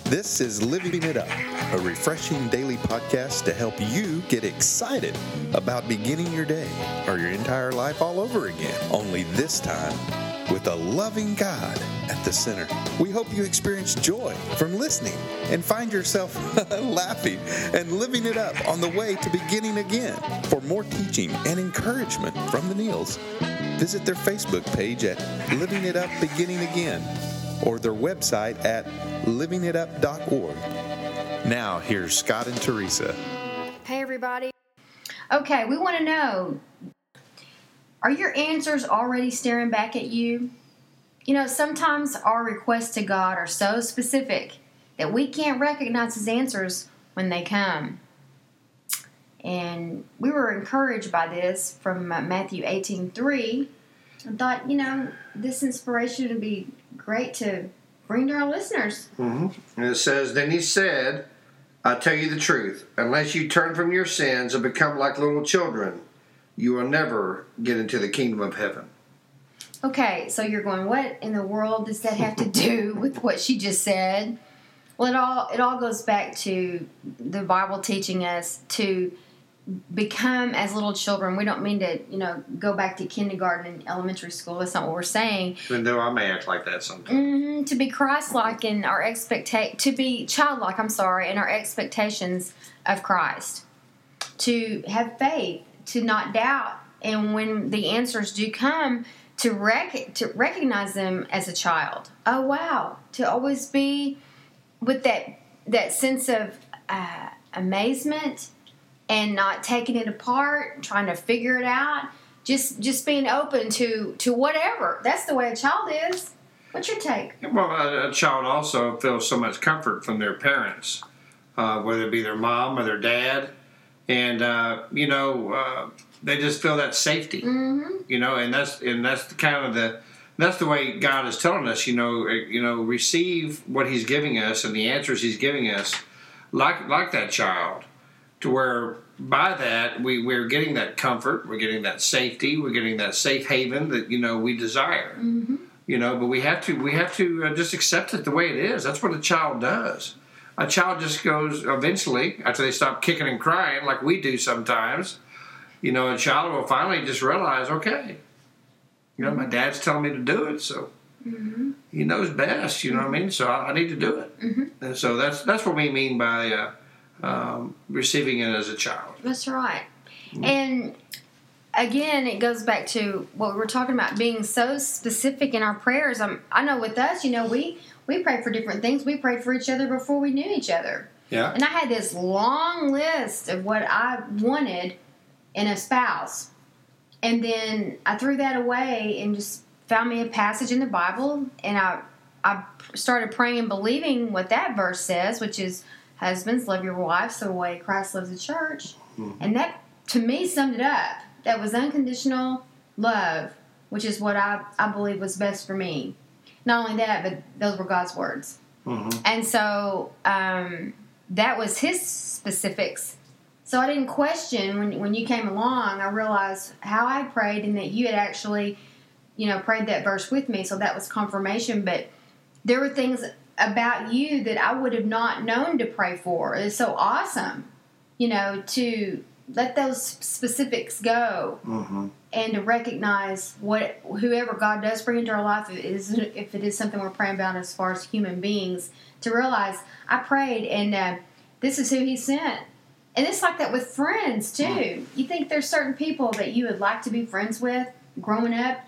This is Living It Up, a refreshing daily podcast to help you get excited about beginning your day or your entire life all over again. Only this time with a loving God at the center. We hope you experience joy from listening and find yourself laughing and living it up on the way to beginning again. For more teaching and encouragement from the Neils, visit their Facebook page at Living It Up Beginning Again or their website at livingitup.org. Now, here's Scott and Teresa. Hey, everybody. Okay, we want to know, are your answers already staring back at you? You know, sometimes our requests to God are so specific that we can't recognize His answers when they come. And we were encouraged by this from Matthew 18:3. I thought, this inspiration would be great to bring to our listeners. And it says, "Then he said, I tell you the truth, unless you turn from your sins and become like little children, you will never get into the kingdom of heaven." Okay, so you're going, what in the world does that have to do with what she just said? Well, it all goes back to the Bible teaching us to become as little children. We don't mean to, go back to kindergarten and elementary school. That's not what we're saying. Even though I may act like that sometimes. To be Christ-like in our to be childlike, in our expectations of Christ. To have faith, to not doubt, and when the answers do come, to recognize them as a child. Oh, wow. To always be with that sense of amazement and not taking it apart, trying to figure it out, just being open to whatever. That's the way a child is. What's your take? Well, a child also feels so much comfort from their parents, whether it be their mom or their dad, and they just feel that safety. And that's kind of that's the way God is telling us. Receive what He's giving us and the answers He's giving us, like that child. To where by that we're getting that comfort, we're getting that safety, we're getting that safe haven that we desire. But we have to just accept it the way it is. That's what a child does. A child just goes eventually after they stop kicking and crying like we do sometimes. A child will finally just realize, okay, my dad's telling me to do it, so he knows best. You know what I mean? So I need to do it. And so that's what we mean by receiving it as a child. That's right. And again, it goes back to what we were talking about, being so specific in our prayers. I know with us, we pray for different things. We prayed for each other before we knew each other. Yeah. And I had this long list of what I wanted in a spouse. And then I threw that away and just found me a passage in the Bible. And I started praying and believing what that verse says, which is, husbands, love your wives the way Christ loves the church. And that, to me, summed it up. That was unconditional love, which is what I believe was best for me. Not only that, but those were God's words. And so that was His specifics. So I didn't question when you came along. I realized how I prayed and that you had actually, prayed that verse with me. So that was confirmation. But there were things about you that I would have not known to pray for. It's so awesome, to let those specifics go and to recognize whoever God does bring into our life, if it is something we're praying about as far as human beings, to realize I prayed and this is who He sent. And it's like that with friends too. You think there's certain people that you would like to be friends with growing up,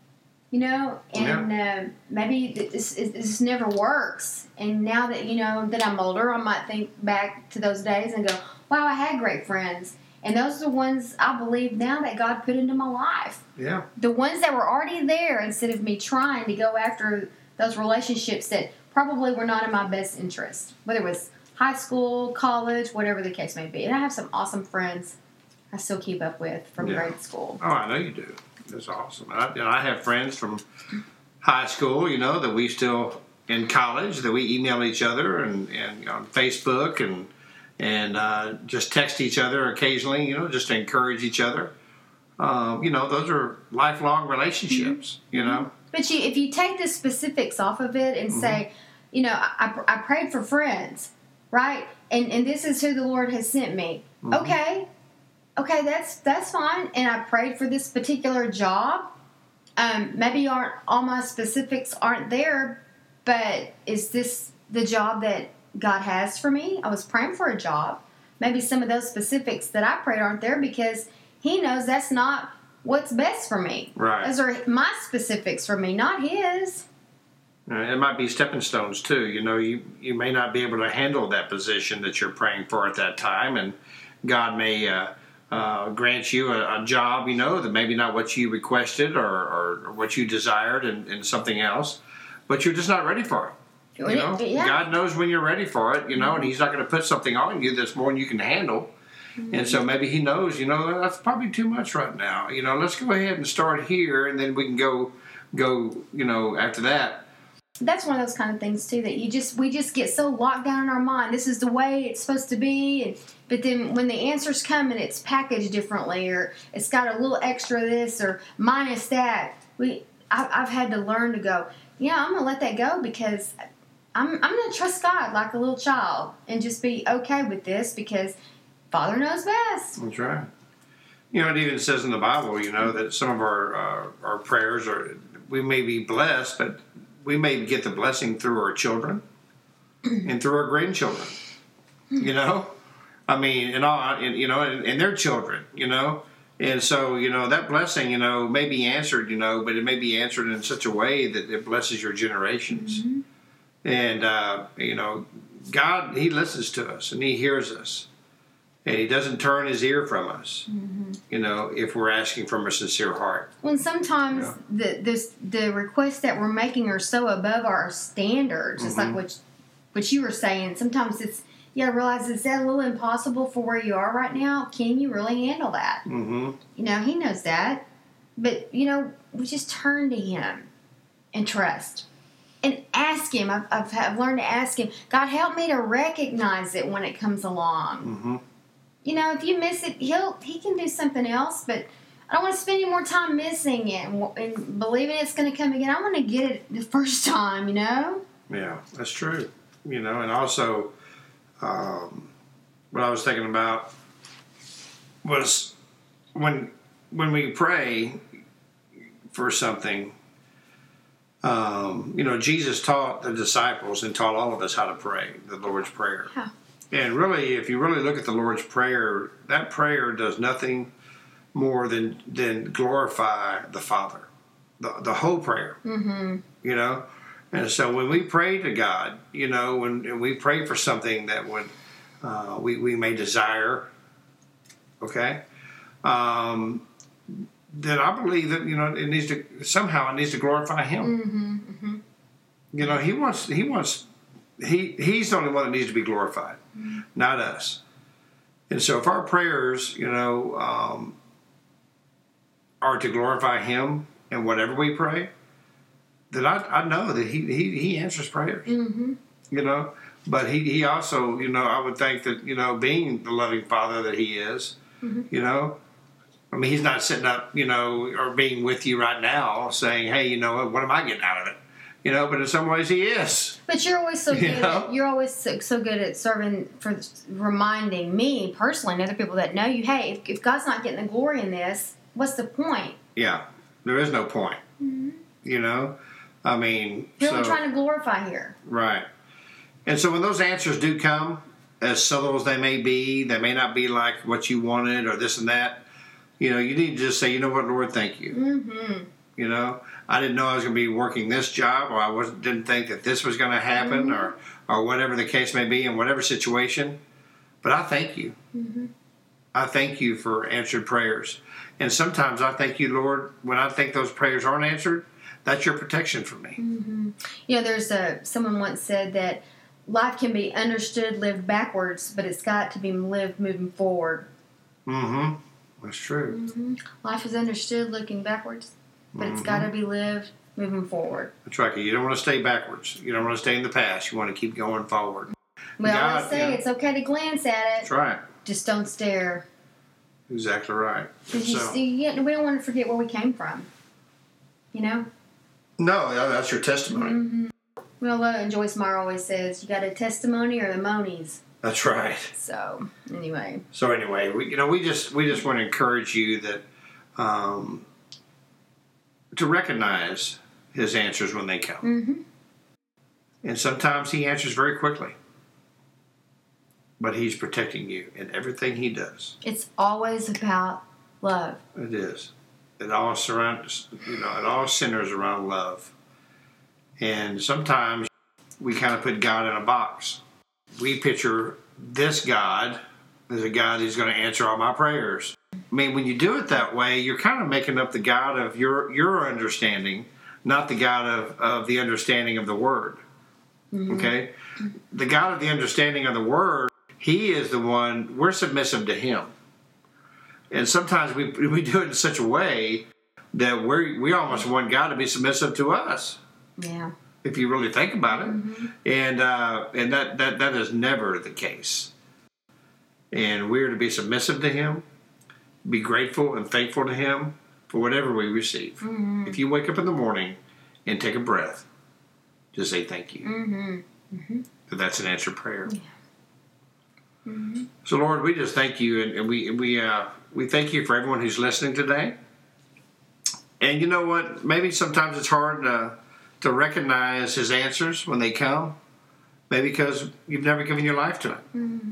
maybe this never works. And now that, that I'm older, I might think back to those days and go, wow, I had great friends. And those are the ones I believe now that God put into my life. Yeah. The ones that were already there instead of me trying to go after those relationships that probably were not in my best interest. Whether it was high school, college, whatever the case may be. And I have some awesome friends I still keep up with from grade school. Oh, I know you do. That's awesome. I have friends from high school, that we still in college, that we email each other and on Facebook and just text each other occasionally, just to encourage each other. Those are lifelong relationships, But if you take the specifics off of it and say, I prayed for friends, right? And this is who the Lord has sent me. Okay, that's fine. And I prayed for this particular job. Maybe all my specifics aren't there, but is this the job that God has for me? I was praying for a job. Maybe some of those specifics that I prayed aren't there because He knows that's not what's best for me. Right. Those are my specifics for me, not His. It might be stepping stones too. You may not be able to handle that position that you're praying for at that time, and God may grant you a job, that maybe not what you requested or what you desired and something else, but you're just not ready for it. Yeah. God knows when you're ready for it, and He's not going to put something on you that's more than you can handle. And so maybe He knows, that's probably too much right now. Let's go ahead and start here, and then we can go, after that. That's one of those kind of things too that we just get so locked down in our mind. This is the way it's supposed to be, but then when the answers come and it's packaged differently, or it's got a little extra this or minus that, I've had to learn to go. I'm gonna let that go because I'm gonna trust God like a little child and just be okay with this because Father knows best. That's right. It even says in the Bible, that some of our prayers we may be blessed, but we may get the blessing through our children and through our grandchildren. I mean, and their children. And so that blessing, may be answered, but it may be answered in such a way that it blesses your generations. And God, He listens to us and He hears us. And He doesn't turn His ear from us, if we're asking from a sincere heart. Well, sometimes the requests that we're making are so above our standards. It's like what you were saying. Sometimes I realize, is that a little impossible for where you are right now? Can you really handle that? He knows that. But, we just turn to Him and trust. And ask Him. I've learned to ask Him, God, help me to recognize it when it comes along. If you miss it, He can do something else, but I don't want to spend any more time missing it and believing it's going to come again. I want to get it the first time, Yeah, that's true. And also, what I was thinking about was when we pray for something, Jesus taught the disciples and taught all of us how to pray the Lord's Prayer. Huh. And really, if you really look at the Lord's Prayer, that prayer does nothing more than glorify the Father, the whole prayer. And so when we pray to God, when we pray for something that would we may desire, okay, then I believe that it needs to glorify Him. He's the only one that needs to be glorified, not us. And so if our prayers, are to glorify Him in whatever we pray, then I know that He answers prayers. But He also, I would think that, being the loving Father that He is, I mean, He's not sitting up, or being with you right now saying, hey, what am I getting out of it? But in some ways He is. But you're always so good. You're always so good at serving for reminding me personally and other people that know you. Hey, if God's not getting the glory in this, what's the point? Yeah, there is no point. I mean, who are we trying to glorify here? Right. And so when those answers do come, as subtle as they may not be like what you wanted or this and that. You need to just say, what, Lord, thank you. I didn't know I was going to be working this job, or I didn't think that this was going to happen, or whatever the case may be in whatever situation. But I thank you. I thank you for answered prayers. And sometimes I thank you, Lord, when I think those prayers aren't answered, that's your protection for me. There's someone once said that life can be understood, lived backwards, but it's got to be lived moving forward. That's true. Life is understood looking backwards, but it's got to be lived moving forward. That's right. You don't want to stay backwards. You don't want to stay in the past. You want to keep going forward. We always say it's okay to glance at it. That's right. Just don't stare. Exactly right. We don't want to forget where we came from. No, that's your testimony. Well, and Joyce Meyer always says, you got a testimony or the monies. That's right. So, anyway. We just want to encourage you that to recognize his answers when they come. Mm-hmm. And sometimes he answers very quickly. But he's protecting you in everything he does. It's always about love. It is. It all surrounds, it all centers around love. And sometimes we kind of put God in a box. We picture this God as a God who's going to answer all my prayers. I mean, when you do it that way, you're kind of making up the God of your understanding, not the God of the understanding of the Word. Mm-hmm. Okay? The God of the understanding of the Word, he is the one, we're submissive to him. And sometimes we do it in such a way that we almost want God to be submissive to us. Yeah. If you really think about it. Mm-hmm. And that is never the case. And we're to be submissive to him, be grateful and thankful to him for whatever we receive. Mm-hmm. If you wake up in the morning and take a breath, just say thank you. Mm-hmm. Mm-hmm. So that's an answered prayer. Yeah. Mm-hmm. So Lord, we just thank you, and we thank you for everyone who's listening today. And you know what? Maybe sometimes it's hard to recognize his answers when they come, maybe because you've never given your life to him. Mm-hmm.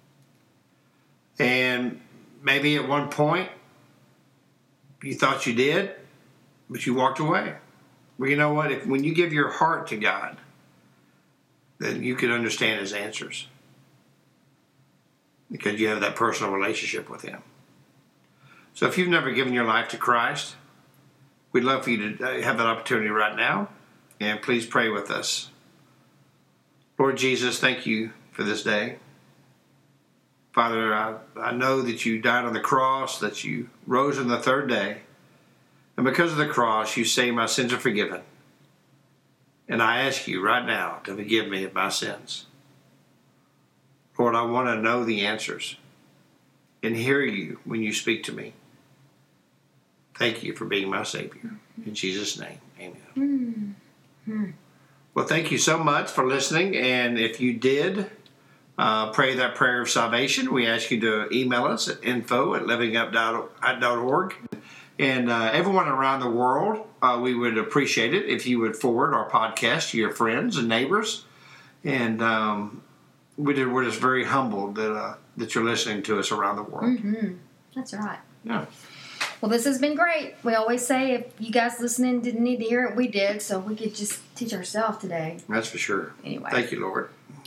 And maybe at one point you thought you did, but you walked away. Well, you know what? When you give your heart to God, then you can understand his answers because you have that personal relationship with him. So if you've never given your life to Christ, we'd love for you to have that opportunity right now, and please pray with us. Lord Jesus, thank you for this day. Father, I know that you died on the cross, that you rose on the third day, and because of the cross, you say my sins are forgiven. And I ask you right now to forgive me of my sins. Lord, I want to know the answers and hear you when you speak to me. Thank you for being my Savior. In Jesus' name, amen. Mm-hmm. Well, thank you so much for listening. And if you did pray that prayer of salvation, we ask you to email us at info@livingup.org. And everyone around the world, we would appreciate it if you would forward our podcast to your friends and neighbors. And we're just very humbled that you're listening to us around the world. Mm-hmm. That's right. Yeah. Well, this has been great. We always say if you guys listening didn't need to hear it, we did, so we could just teach ourselves today. That's for sure. Anyway. Thank you, Lord.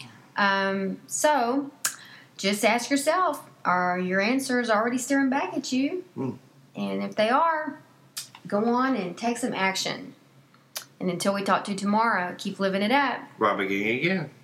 So, just ask yourself, are your answers already staring back at you? Mm. And if they are, go on and take some action. And until we talk to you tomorrow, keep living it up. While beginning again.